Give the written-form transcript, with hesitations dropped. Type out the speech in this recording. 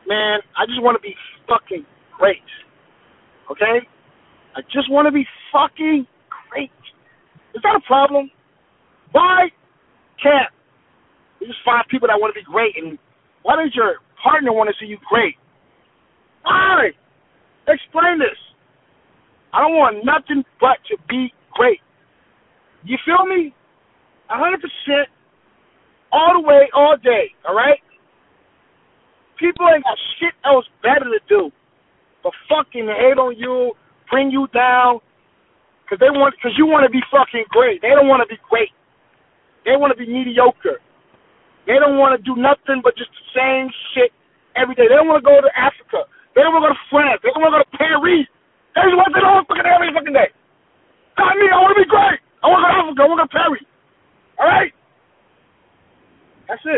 man, I just want to be fucking great. Okay? I just want to be fucking great. Is that a problem? Why can't you just find people that want to be great? And why does your partner want to see you great? Why? Explain this. I don't want nothing but to be great. You feel me? 100%, all the way, all day, all right? People ain't got shit else better to do but fucking hate on you, bring you down, because you want to be fucking great. They don't want to be great. They want to be mediocre. They don't want to do nothing but just the same shit every day. They don't want to go to Africa. They don't want to go to France. They don't want to go to Paris. They just want to go fucking every fucking day. Not me. I want to be great. I want to go to Africa. I want to go to Paris. All right? That's it.